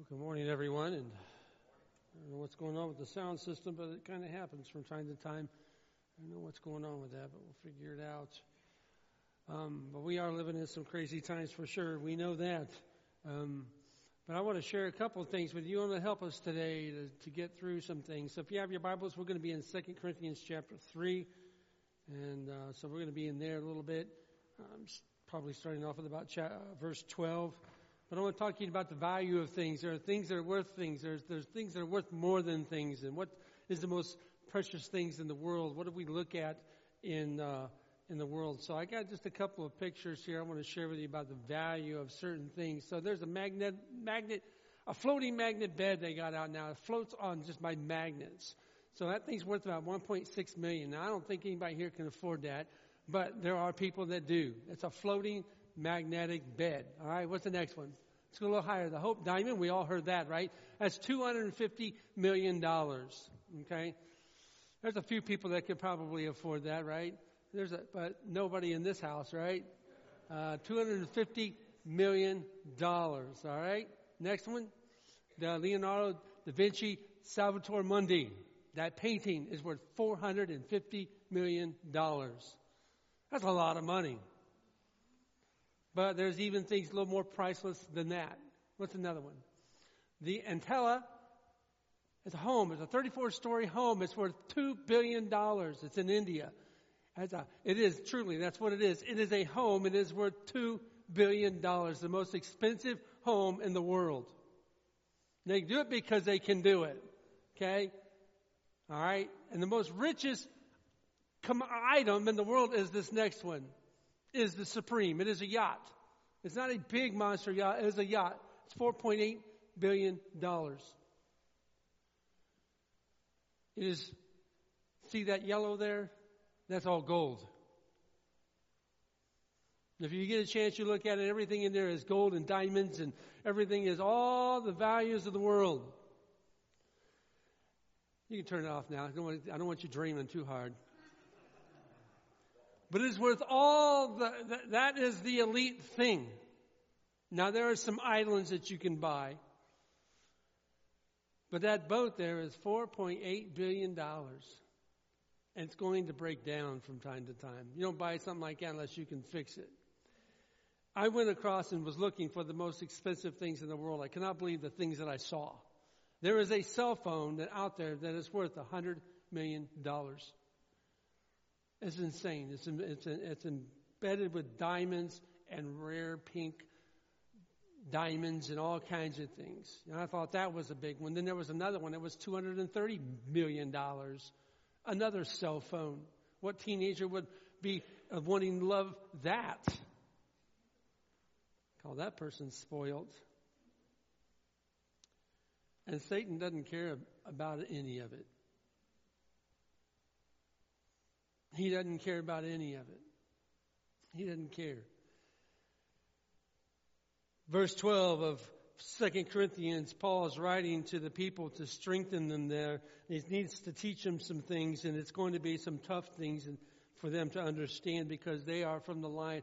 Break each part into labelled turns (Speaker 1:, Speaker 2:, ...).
Speaker 1: Well, good morning, everyone. And I don't know what's going on with the sound system, but it kind of happens from time to time. I don't know what's going on with that, but we'll figure it out. But we are living in some crazy times for sure. We know that. But I want to share a couple of things with you. I'm going to help us today to get through some things. So if you have your Bibles, we're going to be in 2 Corinthians chapter 3. And so we're going to be in there a little bit. Probably starting off with about verse 12. But I want to talk to you about the value of things. There are things that are worth things. There's things that are worth more than things. And what is the most precious things in the world? What do we look at in the world? So I got just a couple of pictures here I want to share with you about the value of certain things. So there's a floating magnet bed they got out now. It floats on just by magnets. So that thing's worth about $1.6 million. Now I don't think anybody here can afford that, but there are people that do. It's a floating magnetic bed. All right, what's the next one? Let's go a little higher. The Hope Diamond, we all heard that, right? That's $250 million. Okay? There's a few people that could probably afford that, right? But nobody in this house, right? $250 million. All right? Next one. The Leonardo da Vinci Salvator Mundi. That painting is worth $450 million. That's a lot of money. But there's even things a little more priceless than that. What's another one? The Antella is a home. It's a 34-story home. It's worth $2 billion. It's in India. It is truly, that's what it is. It is a home. It is worth $2 billion. The most expensive home in the world. They do it because they can do it. Okay? All right? And the most richest item in the world is this next one. Is the Supreme. It is a yacht. It's not a big monster yacht. It is a yacht. It's $4.8 billion. It is, see that yellow there? That's all gold. If you get a chance, you look at it, everything in there is gold and diamonds, and everything is all the values of the world. You can turn it off now. I don't want you dreaming too hard. But it is worth all that is the elite thing. Now there are some islands that you can buy. But that boat there is $4.8 billion. And it's going to break down from time to time. You don't buy something like that unless you can fix it. I went across and was looking for the most expensive things in the world. I cannot believe the things that I saw. There is a cell phone out there that is worth $100 million. It's insane. It's embedded with diamonds and rare pink diamonds and all kinds of things. And I thought that was a big one. Then there was another one that was $230 million. Another cell phone. What teenager would be wanting to love that? Call that person spoiled. And Satan doesn't care about any of it. He doesn't care about any of it. He doesn't care. Verse 12 of 2 Corinthians, Paul is writing to the people to strengthen them there. He needs to teach them some things, and it's going to be some tough things for them to understand because they are from the line.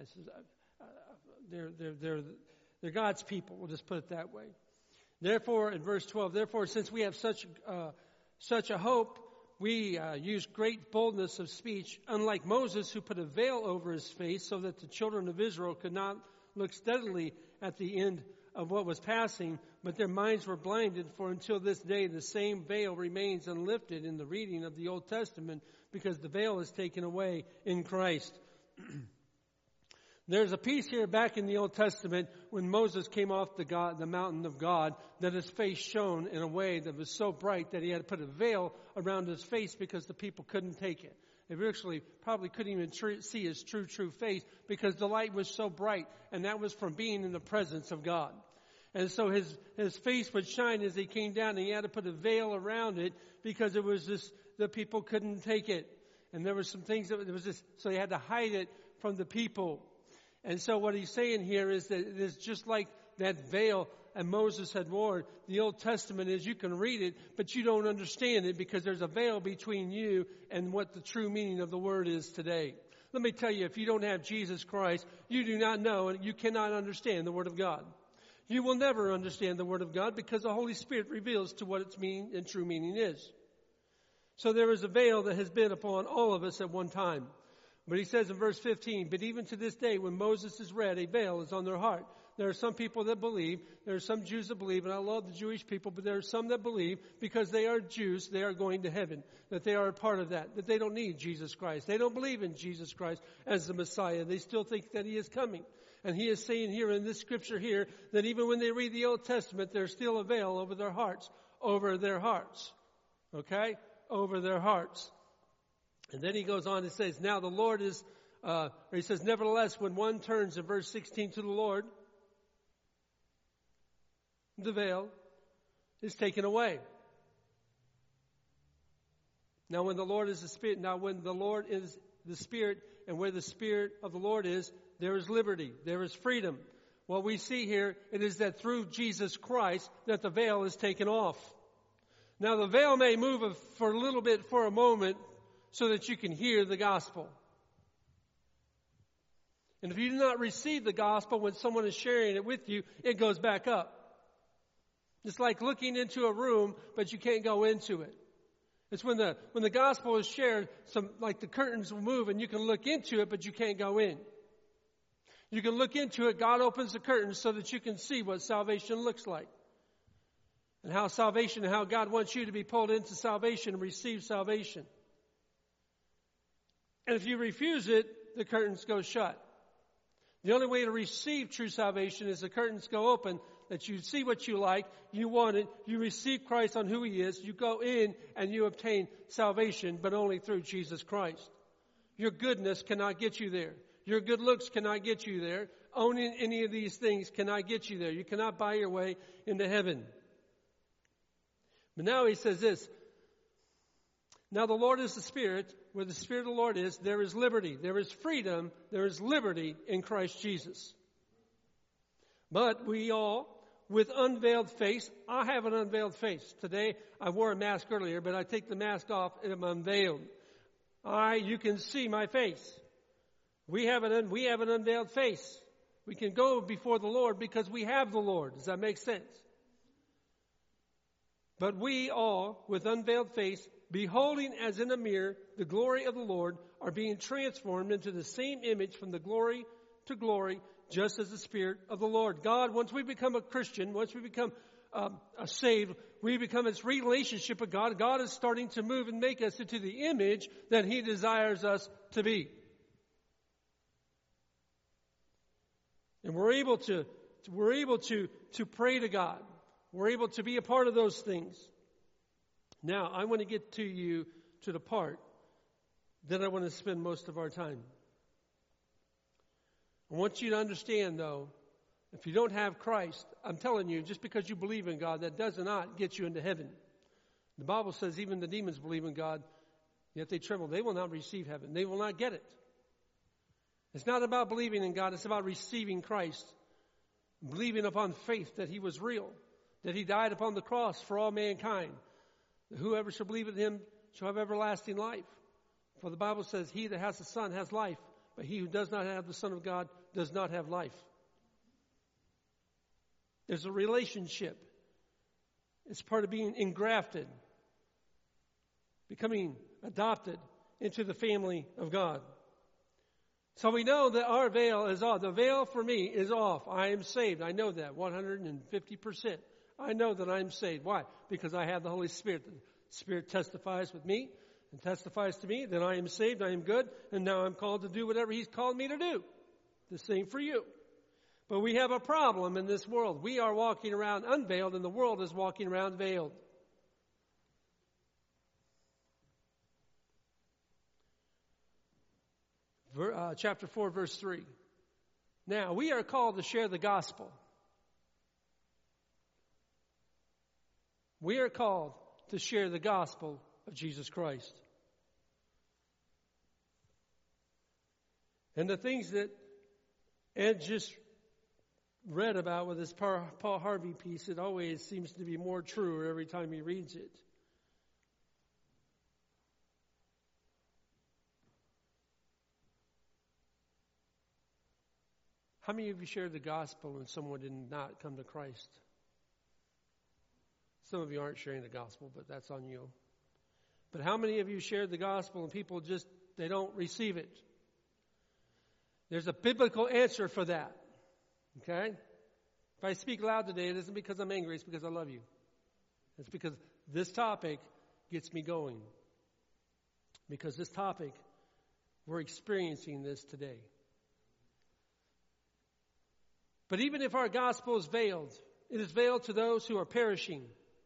Speaker 1: They're God's people. We'll just put it that way. Therefore, in verse 12, since we have such a hope, we use great boldness of speech, unlike Moses, who put a veil over his face so that the children of Israel could not look steadily at the end of what was passing, but their minds were blinded, for until this day the same veil remains unlifted in the reading of the Old Testament, because the veil is taken away in Christ. There's a piece here back in the Old Testament when Moses came off the mountain of God that his face shone in a way that was so bright that he had to put a veil around his face because the people couldn't take it. They actually probably couldn't even see his true face because the light was so bright, and that was from being in the presence of God. And so his face would shine as he came down, and he had to put a veil around it because it was just the people couldn't take it. And there were some things that it was just, so he had to hide it from the people. And so what he's saying here is that it is just like that veil and Moses had worn. The Old Testament is you can read it, but you don't understand it because there's a veil between you and what the true meaning of the word is today. Let me tell you, if you don't have Jesus Christ, you do not know and you cannot understand the Word of God. You will never understand the Word of God because the Holy Spirit reveals to what its meaning and true meaning is. So there is a veil that has been upon all of us at one time. But he says in verse 15, but even to this day when Moses is read, a veil is on their heart. There are some people that believe, there are some Jews that believe, and I love the Jewish people, but there are some that believe because they are Jews, they are going to heaven, that they are a part of that they don't need Jesus Christ. They don't believe in Jesus Christ as the Messiah. They still think that he is coming. And he is saying here in this scripture here that even when they read the Old Testament, there's still a veil over their hearts. Over their hearts. Okay? Over their hearts. And then he goes on and says, now the Lord is, he says, nevertheless, when one turns in verse 16 to the Lord, the veil is taken away. Now when the Lord is the Spirit, and where the Spirit of the Lord is, there is liberty, there is freedom. What we see here, it is that through Jesus Christ that the veil is taken off. Now the veil may move for a little bit, for a moment, so that you can hear the gospel. And if you do not receive the gospel when someone is sharing it with you, it goes back up. It's like looking into a room, but you can't go into it. It's when the gospel is shared, like the curtains will move and you can look into it, but you can't go in. You can look into it. God opens the curtains so that you can see what salvation looks like. And how God wants you to be pulled into salvation and receive salvation. And if you refuse it, the curtains go shut. The only way to receive true salvation is the curtains go open, that you see what you like, you want it, you receive Christ on who he is, you go in and you obtain salvation, but only through Jesus Christ. Your goodness cannot get you there. Your good looks cannot get you there. Owning any of these things cannot get you there. You cannot buy your way into heaven. But now he says this. Now the Lord is the Spirit. Where the Spirit of the Lord is, there is liberty. There is freedom. There is liberty in Christ Jesus. But we all, with unveiled face, I have an unveiled face. Today, I wore a mask earlier, but I take the mask off and I'm unveiled. You can see my face. We have an unveiled face. We can go before the Lord because we have the Lord. Does that make sense? But we all, with unveiled face, beholding as in a mirror the glory of the Lord, are being transformed into the same image from the glory to glory, just as the Spirit of the Lord. God, once we become a Christian, once we become saved, we become its relationship with God. God is starting to move and make us into the image that he desires us to be. And we're able to pray to God. We're able to be a part of those things. Now, I want to get to the part that I want to spend most of our time. I want you to understand, though, if you don't have Christ, I'm telling you, just because you believe in God, that does not get you into heaven. The Bible says even the demons believe in God, yet they tremble. They will not receive heaven. They will not get it. It's not about believing in God. It's about receiving Christ. Believing upon faith that he was real, that he died upon the cross for all mankind. That whoever shall believe in him shall have everlasting life. For the Bible says, he that has the Son has life, but he who does not have the Son of God does not have life. There's a relationship. It's part of being engrafted, becoming adopted into the family of God. So we know that our veil is off. The veil for me is off. I am saved. I know that 150%. I know that I'm saved. Why? Because I have the Holy Spirit. The Spirit testifies with me and testifies to me that I am saved, I am good, and now I'm called to do whatever he's called me to do. The same for you. But we have a problem in this world. We are walking around unveiled, and the world is walking around veiled. Chapter 4, verse 3. Now, we are called to share the gospel. We are called to share the gospel of Jesus Christ. And the things that Ed just read about with this Paul Harvey piece, it always seems to be more true every time he reads it. How many of you shared the gospel and someone did not come to Christ? Some of you aren't sharing the gospel, but that's on you. But how many of you shared the gospel and people just, they don't receive it? There's a biblical answer for that. Okay? If I speak loud today, it isn't because I'm angry, it's because I love you. It's because this topic gets me going. Because this topic, we're experiencing this today. But even if our gospel is veiled, it is veiled to those who are perishing.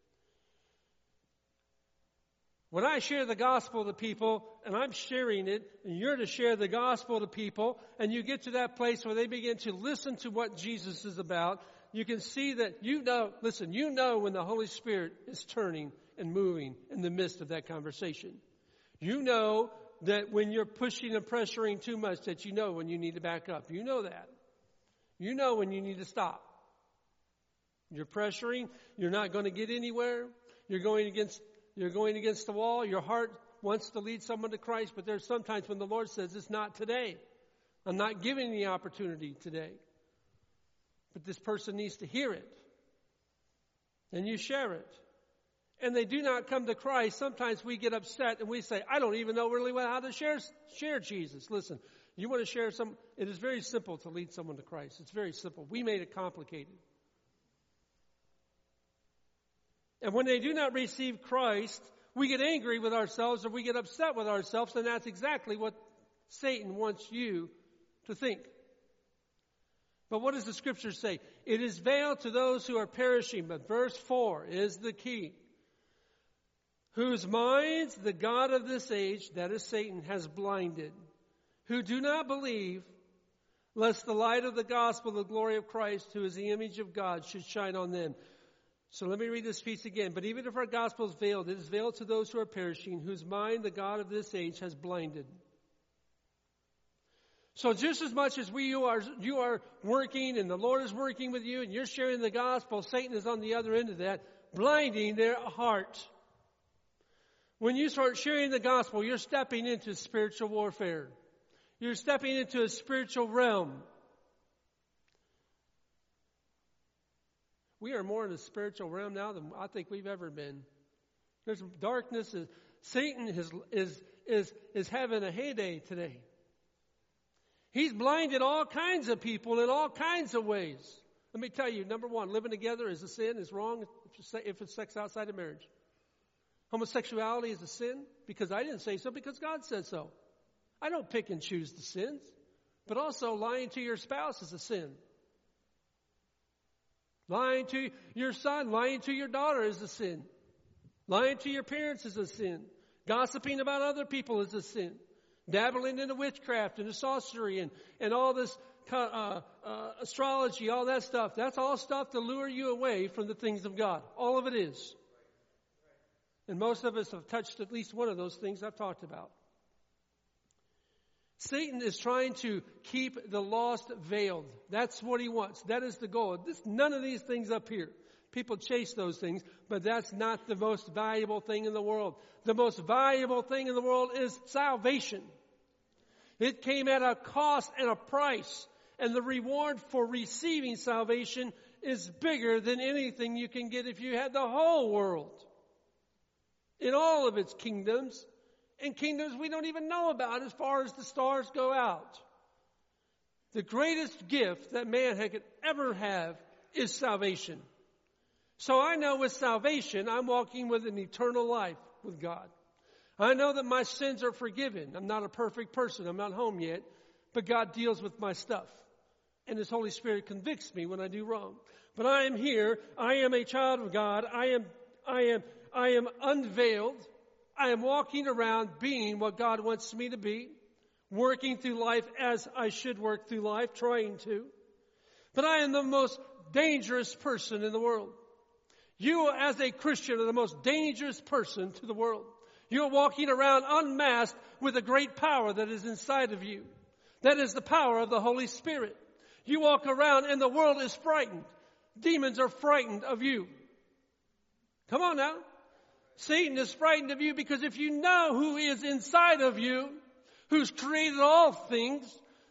Speaker 1: When I share the gospel to people, and I'm sharing it, and you're to share the gospel to people, and you get to that place where they begin to listen to what Jesus is about, you can see that you know when the Holy Spirit is turning and moving in the midst of that conversation. You know that when you're pushing and pressuring too much, that you know when you need to back up. You know that. You know when you need to stop. You're pressuring, you're not going to get anywhere. You're going against the wall. Your heart wants to lead someone to Christ, but there's sometimes when the Lord says, it's not today. I'm not giving the opportunity today. But this person needs to hear it. And you share it. And they do not come to Christ. Sometimes we get upset and we say, I don't even know really how to share Jesus. Listen, you want to share it is very simple to lead someone to Christ. It's very simple. We made it complicated. And when they do not receive Christ, we get angry with ourselves or we get upset with ourselves, and that's exactly what Satan wants you to think. But what does the Scripture say? It is veiled to those who are perishing, but verse 4 is the key. Whose minds the God of this age, that is Satan, has blinded, who do not believe, lest the light of the gospel, the glory of Christ, who is the image of God, should shine on them. So let me read this piece again. But even if our gospel is veiled, it is veiled to those who are perishing, whose mind the God of this age has blinded. So just as much as you are working and the Lord is working with you and you're sharing the gospel, Satan is on the other end of that, blinding their heart. When you start sharing the gospel, you're stepping into spiritual warfare. You're stepping into a spiritual realm. We are more in the spiritual realm now than I think we've ever been. There's darkness. Satan is having a heyday today. He's blinded all kinds of people in all kinds of ways. Let me tell you, number one, living together is a sin, is wrong if it's sex outside of marriage. Homosexuality is a sin because I didn't say so, because God said so. I don't pick and choose the sins. But also lying to your spouse is a sin. Lying to your son, lying to your daughter is a sin. Lying to your parents is a sin. Gossiping about other people is a sin. Dabbling into witchcraft and sorcery and all this astrology, all that stuff. That's all stuff to lure you away from the things of God. All of it is. And most of us have touched at least one of those things I've talked about. Satan is trying to keep the lost veiled. That's what he wants. That is the goal. None of these things up here. People chase those things, but that's not the most valuable thing in the world. The most valuable thing in the world is salvation. It came at a cost and a price, and the reward for receiving salvation is bigger than anything you can get if you had the whole world in all of its kingdoms, and kingdoms we don't even know about as far as the stars go out. The greatest gift that man could ever have is salvation. So I know with salvation, I'm walking with an eternal life with God. I know that my sins are forgiven. I'm not a perfect person. I'm not home yet. But God deals with my stuff. And His Holy Spirit convicts me when I do wrong. But I am here. I am a child of God. I am unveiled. I am walking around being what God wants me to be. Working through life as I should work through life. Trying to. But I am the most dangerous person in the world. You as a Christian are the most dangerous person to the world. You're walking around unmasked with a great power that is inside of you. That is the power of the Holy Spirit. You walk around and the world is frightened. Demons are frightened of you. Come on now. Satan is frightened of you because if you know who is inside of you, who's created all things,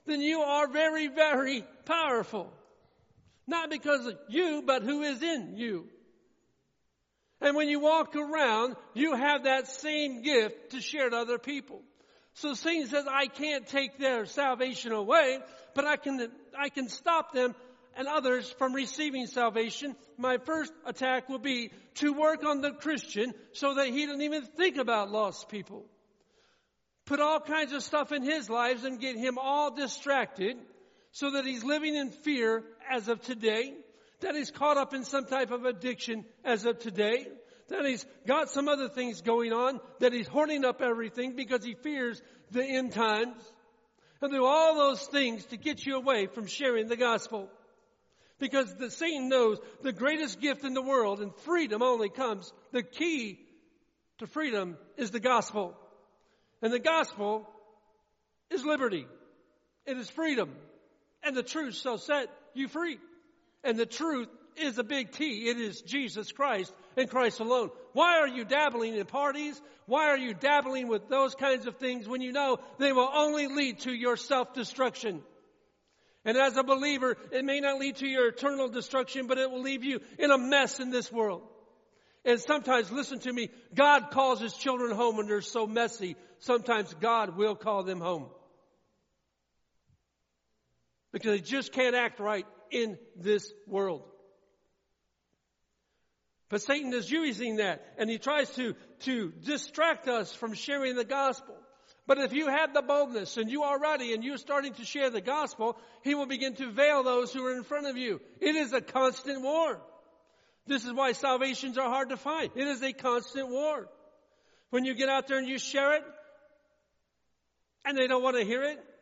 Speaker 1: then you are very, very powerful. Not because of you, but who is in you. And when you walk around, you have that same gift to share to other people. So Satan says, I can't take their salvation away, but I can stop them and others from receiving salvation. My first attack will be to work on the Christian so that he doesn't even think about lost people. Put all kinds of stuff in his lives and get him all distracted so that he's living in fear as of today, that he's caught up in some type of addiction as of today, that he's got some other things going on, that he's hoarding up everything because he fears the end times. And do all those things to get you away from sharing the gospel. Because Satan knows the greatest gift in the world, and freedom only comes. The key to freedom is the gospel. And the gospel is liberty. It is freedom. And the truth shall set you free. And the truth is a big T. It is Jesus Christ and Christ alone. Why are you dabbling in parties? Why are you dabbling with those kinds of things when you know they will only lead to your self-destruction? And as a believer, it may not lead to your eternal destruction, but it will leave you in a mess in this world. And sometimes, listen to me, God calls His children home when they're so messy. Sometimes God will call them home. Because they just can't act right in this world. But Satan is using that, and he tries to distract us from sharing the gospel. But if you have the boldness and you are ready and you're starting to share the gospel, he will begin to veil those who are in front of you. It is a constant war. This is why salvations are hard to find. It is a constant war. When you get out there and you share it, and they don't want to hear it,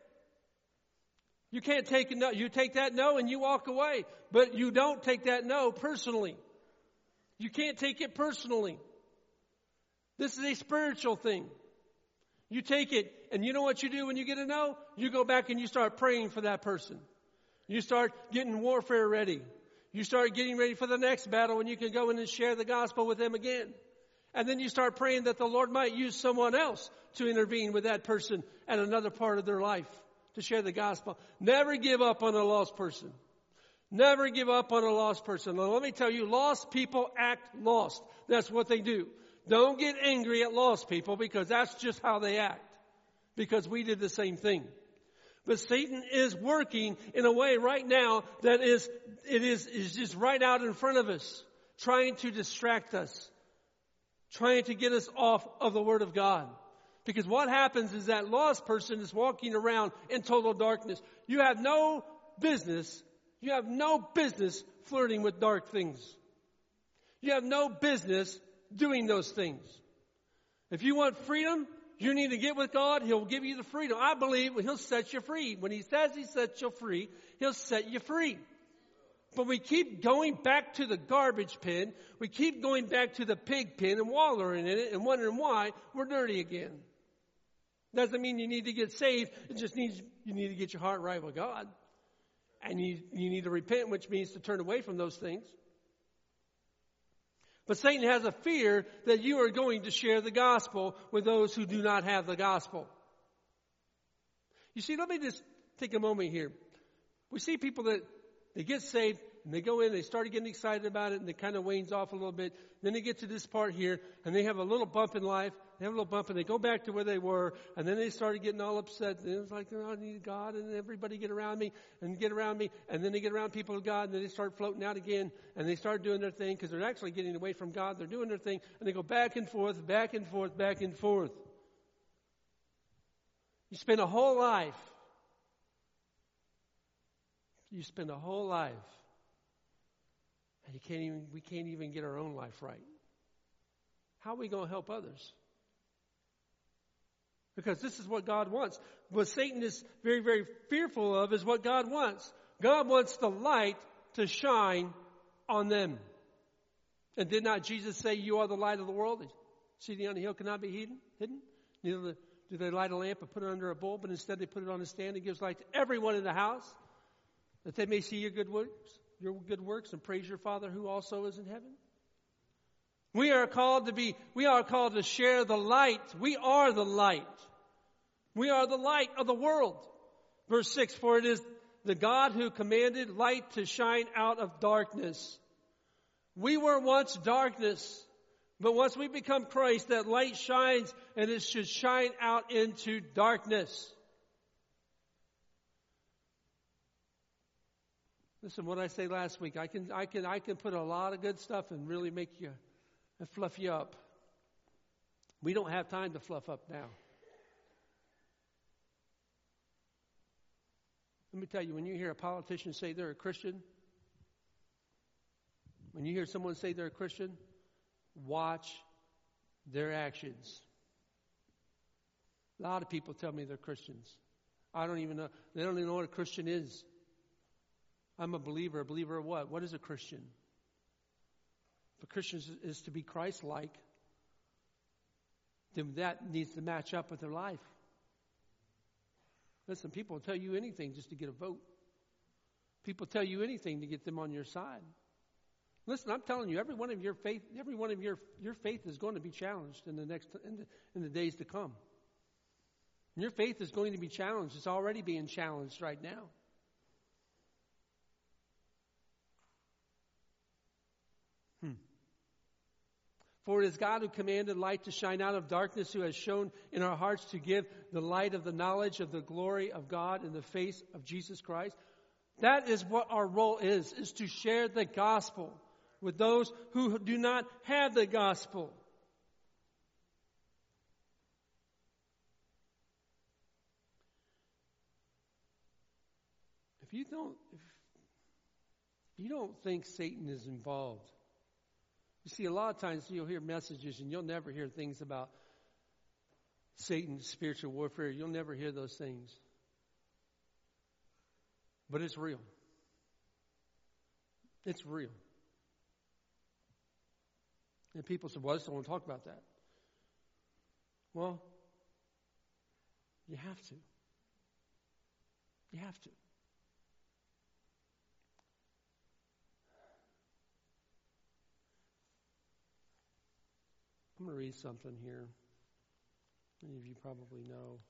Speaker 1: you can't take a no. You take that no and you walk away. But you don't take that no personally. You can't take it personally. This is a spiritual thing. You take it, and you know what you do when you get a no? You go back and you start praying for that person. You start getting warfare ready. You start getting ready for the next battle when you can go in and share the gospel with them again. And then you start praying that the Lord might use someone else to intervene with that person at another part of their life to share the gospel. Never give up on a lost person. Never give up on a lost person. Now, let me tell you, lost people act lost. That's what they do. Don't get angry at lost people because that's just how they act. Because we did the same thing. But Satan is working in a way right now that is just right out in front of us, trying to distract us, trying to get us off of the Word of God. Because what happens is that lost person is walking around in total darkness. You have no business flirting with dark things. You have no business doing those things. If you want freedom, you need to get with God. He'll give you the freedom. I believe He'll set you free. When He says He sets you free, He'll set you free. But we keep going back to the garbage bin. We keep going back to the pig pen and wallowing in it and wondering why we're dirty again. Doesn't mean you need to get saved. It just means you need to get your heart right with God. And you need to repent, which means to turn away from those things. But Satan has a fear that you are going to share the gospel with those who do not have the gospel. You see, let me just take a moment here. We see people that they get saved and they go in, they start getting excited about it, and it kind of wanes off a little bit. Then they get to this part here, and they have a little bump in life. They have a little bump, and they go back to where they were, and then they started getting all upset. And it was like, oh, I need God, and everybody get around me, and then they get around people of God, and then they start floating out again, and they start doing their thing, because they're actually getting away from God. They're doing their thing, and they go back and forth, back and forth, back and forth. You spend a whole life. And we can't even get our own life right. How are we going to help others? Because this is what God wants. What Satan is very, very fearful of is what God wants. God wants the light to shine on them. And did not Jesus say, you are the light of the world? City on the hill cannot be hidden. Neither do they light a lamp and put it under a bowl, but instead they put it on a stand and gives light to everyone in the house, that they may see your good works and praise your Father who also is in heaven. We are called to share the light. We are the light. We are the light of the world. Verse 6, for it is the God who commanded light to shine out of darkness. We were once darkness, but once we become Christ, that light shines, and it should shine out into darkness. Listen, what I say last week, I can put a lot of good stuff and really make you and fluff you up. We don't have time to fluff up now. Let me tell you, when you hear a politician say they're a Christian, when you hear someone say they're a Christian, watch their actions. A lot of people tell me they're Christians. I don't even know. They don't even know what a Christian is. I'm a believer. A believer of what? What is a Christian? If a Christian is to be Christ-like, then that needs to match up with their life. Listen, people will tell you anything just to get a vote. People tell you anything to get them on your side. Listen, I'm telling you, every one of your faith is going to be challenged in the days to come. And your faith is going to be challenged. It's already being challenged right now. For it is God who commanded light to shine out of darkness, who has shown in our hearts to give the light of the knowledge of the glory of God in the face of Jesus Christ. That is what our role is to share the gospel with those who do not have the gospel. If you don't think Satan is involved, you see, a lot of times you'll hear messages and you'll never hear things about Satan's spiritual warfare. You'll never hear those things. But it's real. It's real. And people say, well, I just don't want to talk about that. Well, you have to. You have to. I'm going to read something here. Many of you probably know.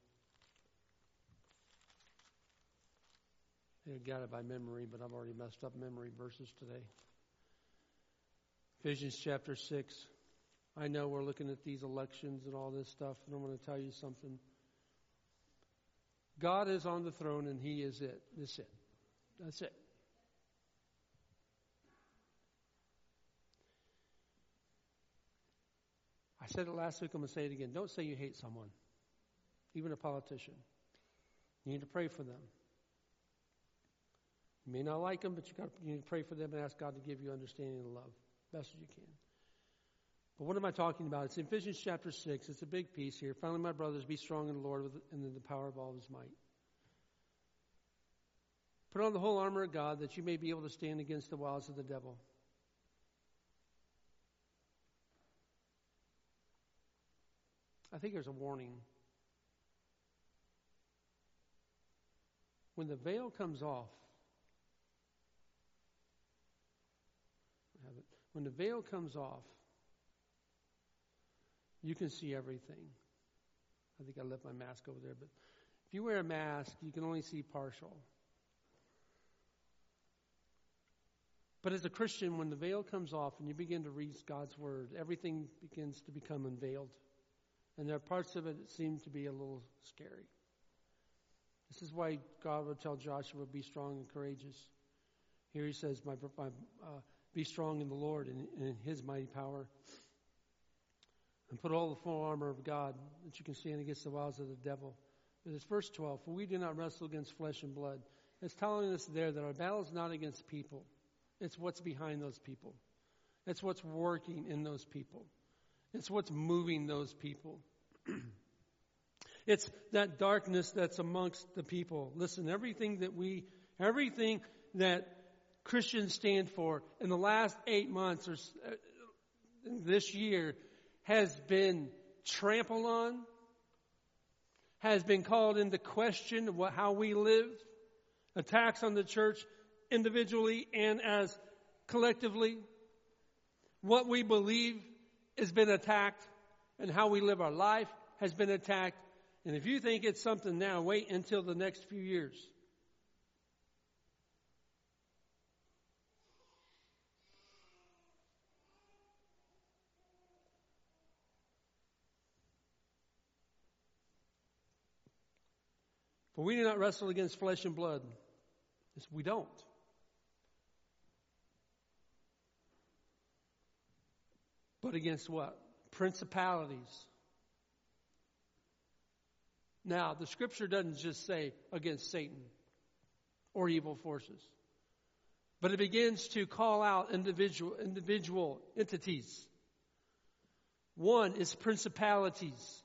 Speaker 1: I got it by memory, but I've already messed up memory verses today. Ephesians chapter 6. I know we're looking at these elections and all this stuff, and I'm going to tell you something. God is on the throne, and He is it. That's it. That's it. I said it last week, I'm going to say it again. Don't say you hate someone, even a politician. You need to pray for them. You may not like them, but you need to pray for them and ask God to give you understanding and love, best as you can. But what am I talking about? It's in Ephesians chapter 6. It's a big piece here. Finally, my brothers, be strong in the Lord and in the power of all His might. Put on the whole armor of God that you may be able to stand against the wiles of the devil. I think there's a warning. When the veil comes off, when the veil comes off, you can see everything. I think I left my mask over there, but if you wear a mask, you can only see partial. But as a Christian, when the veil comes off and you begin to read God's Word, everything begins to become unveiled. And there are parts of it that seem to be a little scary. This is why God would tell Joshua, be strong and courageous. Here He says, be strong in the Lord and in His mighty power. And put all the full armor of God that you can stand against the wiles of the devil. But it's verse 12. For we do not wrestle against flesh and blood. It's telling us there that our battle is not against people. It's what's behind those people. It's what's working in those people. It's what's moving those people. It's that darkness that's amongst the people. Listen, everything that Christians stand for in the last 8 months or this year has been trampled on, has been called into question how we live, attacks on the church individually and as collectively. What we believe has been attacked, and how we live our life has been attacked, And if you think it's something now, wait until the next few years. For we do not wrestle against flesh and blood. We don't. But against what? Principalities. Now, the scripture doesn't just say against Satan or evil forces. But it begins to call out individual entities. One is principalities.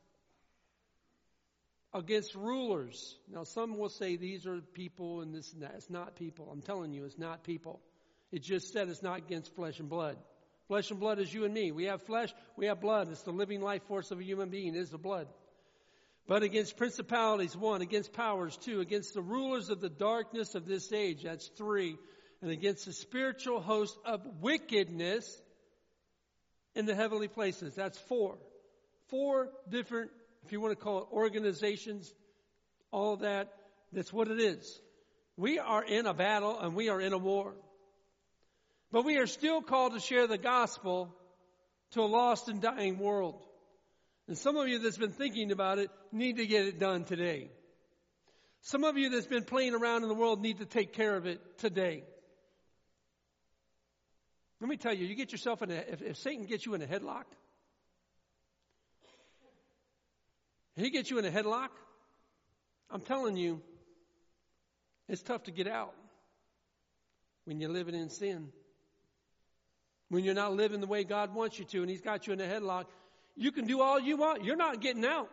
Speaker 1: Against rulers. Now, some will say these are people and this and that. It's not people. I'm telling you, it's not people. It just said it's not against flesh and blood. Flesh and blood is you and me. We have flesh, we have blood. It's the living life force of a human being, is the blood. But against principalities, 1. Against powers, 2. Against the rulers of the darkness of this age, that's 3. And against the spiritual host of wickedness in the heavenly places, that's 4. 4 different, if you want to call it organizations, all that, that's what it is. We are in a battle and we are in a war. But we are still called to share the gospel to a lost and dying world. And some of you that's been thinking about it need to get it done today. Some of you that's been playing around in the world need to take care of it today. Let me tell you, you get yourself in if Satan gets you in a headlock, he gets you in a headlock, I'm telling you, it's tough to get out when you're living in sin. When you're not living the way God wants you to and he's got you in a headlock, you can do all you want. You're not getting out.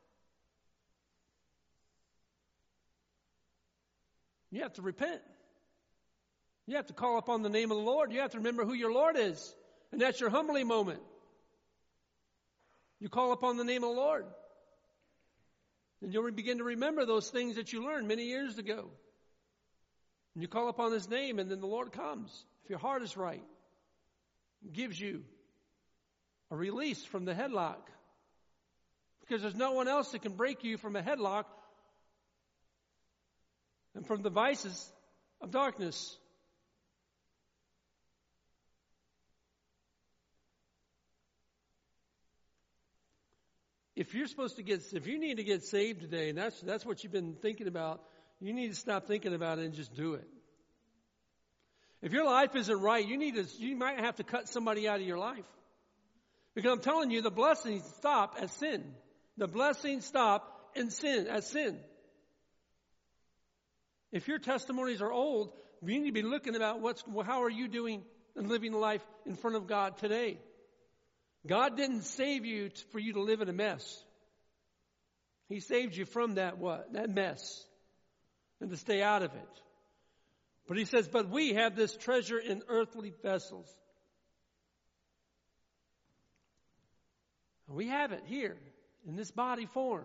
Speaker 1: You have to repent. You have to call upon the name of the Lord. You have to remember who your Lord is. And that's your humbling moment. You call upon the name of the Lord. And you'll begin to remember those things that you learned many years ago. And you call upon his name and then the Lord comes. If your heart is right, gives you a release from the headlock. Because there's no one else that can break you from a headlock and from the vices of darkness. If you need to get saved today, and that's what you've been thinking about, you need to stop thinking about it and just do it. If your life isn't right, you might have to cut somebody out of your life. Because I'm telling you, the blessings stop at sin. The blessings stop in sin, at sin. If your testimonies are old, you need to be looking about how are you doing and living life in front of God today. God didn't save you for you to live in a mess. He saved you from that mess. And to stay out of it. But he says, but we have this treasure in earthly vessels. We have it here in this body form.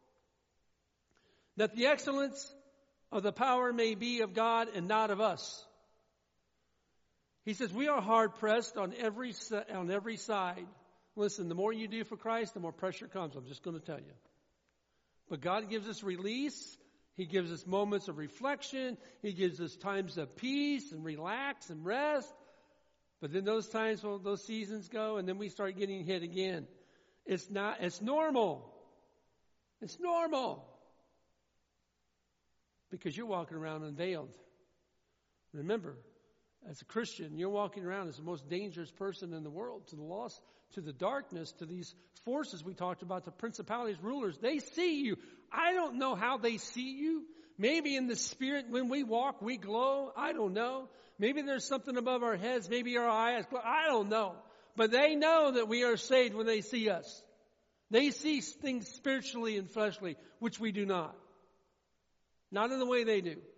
Speaker 1: That the excellence of the power may be of God and not of us. He says, we are hard pressed on every side. Listen, the more you do for Christ, the more pressure comes. I'm just going to tell you. But God gives us release. He gives us moments of reflection. He gives us times of peace and relax and rest. But then those times, those seasons go, and then we start getting hit again. It's normal. It's normal. Because you're walking around unveiled. Remember, as a Christian, you're walking around as the most dangerous person in the world, to the lost, to the darkness, to these forces we talked about, the principalities, rulers. They see you. I don't know how they see you. Maybe in the spirit, when we walk, we glow. I don't know. Maybe there's something above our heads. Maybe our eyes glow. I don't know. But they know that we are saved when they see us. They see things spiritually and fleshly, which we do not. Not in the way they do.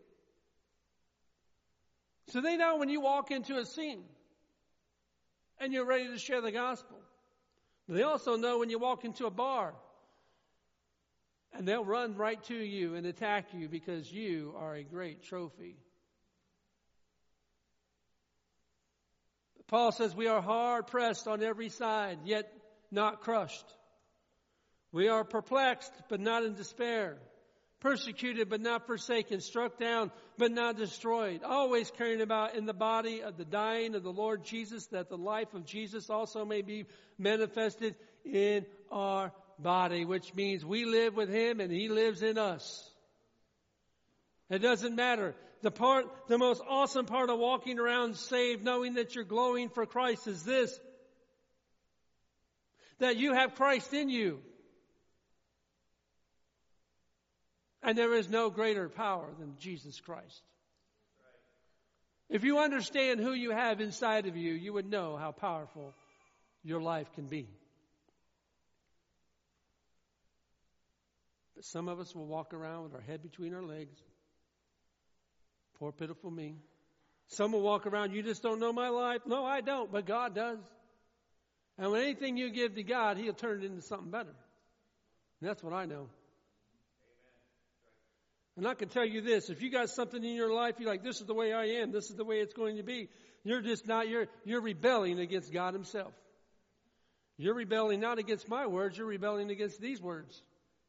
Speaker 1: So they know when you walk into a scene and you're ready to share the gospel. They also know when you walk into a bar and they'll run right to you and attack you because you are a great trophy. Paul says we are hard pressed on every side, yet not crushed. We are perplexed, but not in despair. Persecuted, but not forsaken. Struck down, but not destroyed. Always carrying about in the body of the dying of the Lord Jesus, that the life of Jesus also may be manifested in our body. Which means we live with Him and He lives in us. It doesn't matter. The most awesome part of walking around saved, knowing that you're glowing for Christ, is this: that you have Christ in you. And there is no greater power than Jesus Christ. If you understand who you have inside of you, you would know how powerful your life can be. But some of us will walk around with our head between our legs. Poor pitiful me. Some will walk around, you just don't know my life. No, I don't, but God does. And when anything you give to God, He'll turn it into something better. And that's what I know. And I can tell you this: if you got something in your life, you're like, this is the way I am, this is the way it's going to be, you're just not, you're rebelling against God Himself. You're rebelling not against my words, you're rebelling against these words.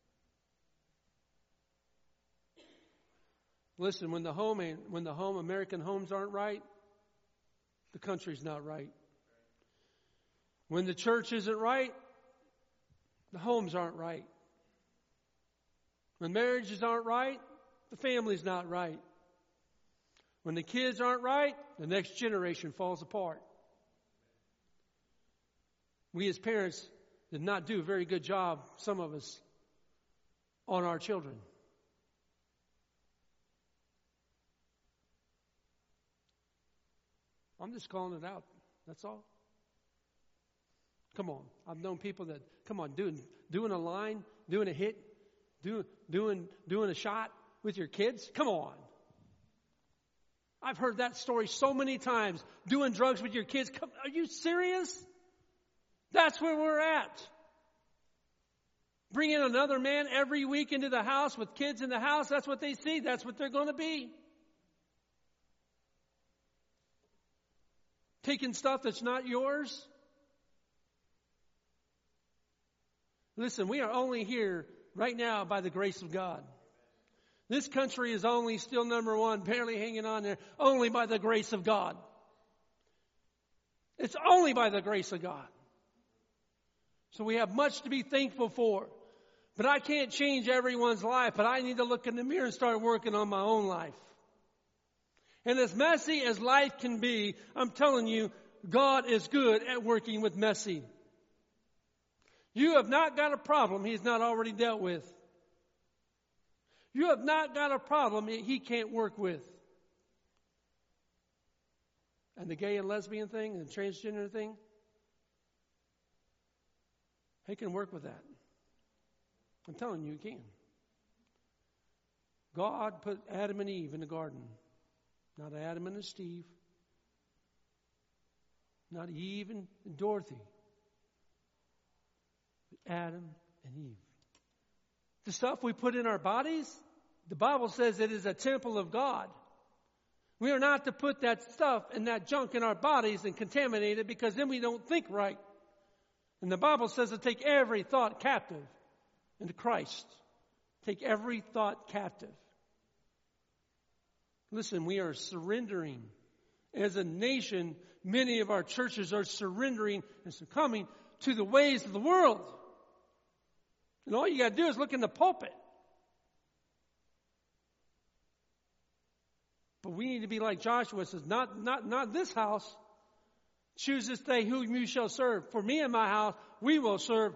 Speaker 1: Listen, when the home American homes aren't right, the country's not right. When the church isn't right, the homes aren't right. When marriages aren't right, the family's not right. When the kids aren't right, the next generation falls apart. We as parents did not do a very good job, some of us, on our children. I'm just calling it out. That's all. Come on. I've known people that, doing a line, doing a hit, doing a shot with your kids. Come on. I've heard that story so many times. Doing drugs with your kids. Are you serious? That's where we're at. Bringing another man every week into the house with kids in the house. That's what they see. That's what they're going to be. Taking stuff that's not yours. Listen, we are only here right now by the grace of God. This country is only still number one, barely hanging on there, only by the grace of God. It's only by the grace of God. So we have much to be thankful for. But I can't change everyone's life, but I need to look in the mirror and start working on my own life. And as messy as life can be, I'm telling you, God is good at working with messy. You have not got a problem He's not already dealt with. You have not got a problem He can't work with. And the gay and lesbian thing and the transgender thing, He can work with that. I'm telling you, He can. God put Adam and Eve in the garden. Not Adam and Steve. Not Eve and Dorothy. But Adam and Eve. The stuff we put in our bodies, the Bible says it is a temple of God. We are not to put that stuff and that junk in our bodies and contaminate it, because then we don't think right. And the Bible says to take every thought captive into Christ. Take every thought captive. Listen, we are surrendering. As a nation, many of our churches are surrendering and succumbing to the ways of the world. And all you got to do is look in the pulpit. But we need to be like Joshua says, not this house. Choose this day whom you shall serve. For me and my house, we shall serve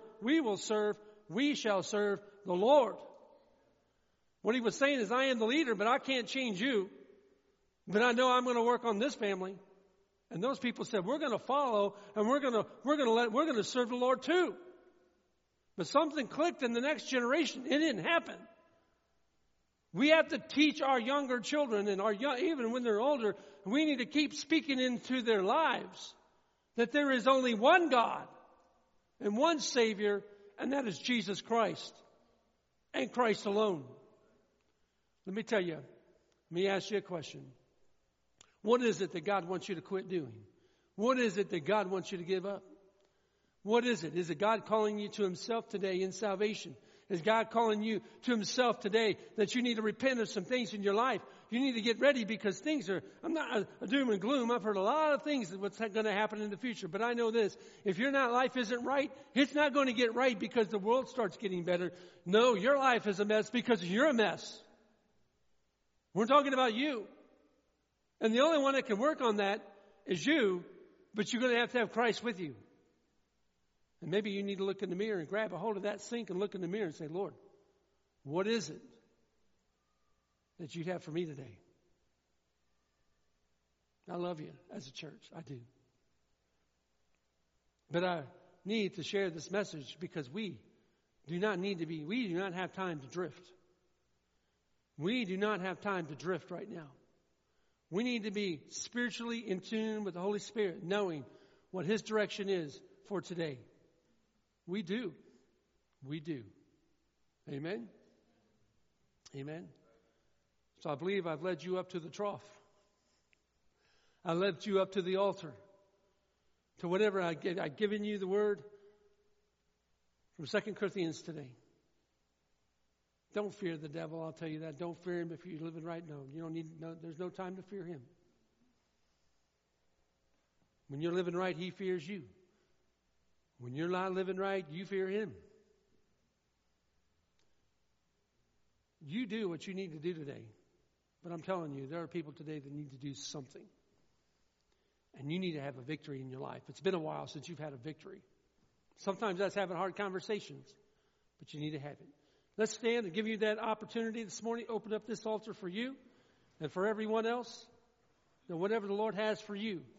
Speaker 1: the Lord. What he was saying is, I am the leader, but I can't change you. But I know I'm going to work on this family. And those people said, we're going to follow, and we're going to serve the Lord too. But something clicked in the next generation. It didn't happen. We have to teach our younger children, and even when they're older, we need to keep speaking into their lives that there is only one God and one Savior, and that is Jesus Christ and Christ alone. Let me tell you, let me ask you a question. What is it that God wants you to quit doing? What is it that God wants you to give up? What is it? Is it God calling you to himself today in salvation? Is God calling you to himself today that you need to repent of some things in your life? You need to get ready because things are, I'm not a doom and gloom. I've heard a lot of things of what's going to happen in the future. But I know this, if your life isn't right, it's not going to get right because the world starts getting better. No, your life is a mess because you're a mess. We're talking about you. And the only one that can work on that is you, but you're going to have Christ with you. And maybe you need to look in the mirror and grab a hold of that sink and look in the mirror and say, Lord, what is it that you'd have for me today? I love you as a church. I do. But I need to share this message because we do not have time to drift. We do not have time to drift right now. We need to be spiritually in tune with the Holy Spirit, knowing what his direction is for today. We do. We do. Amen? Amen? So I believe I've led you up to the trough. I led you up to the altar. To whatever I've given you the word from 2 Corinthians today. Don't fear the devil, I'll tell you that. Don't fear him if you're living right. No, you don't need, no, there's no time to fear him. When you're living right, he fears you. When you're not living right, you fear him. You do what you need to do today. But I'm telling you, there are people today that need to do something. And you need to have a victory in your life. It's been a while since you've had a victory. Sometimes that's having hard conversations. But you need to have it. Let's stand and give you that opportunity this morning. Open up this altar for you and for everyone else. And whatever the Lord has for you.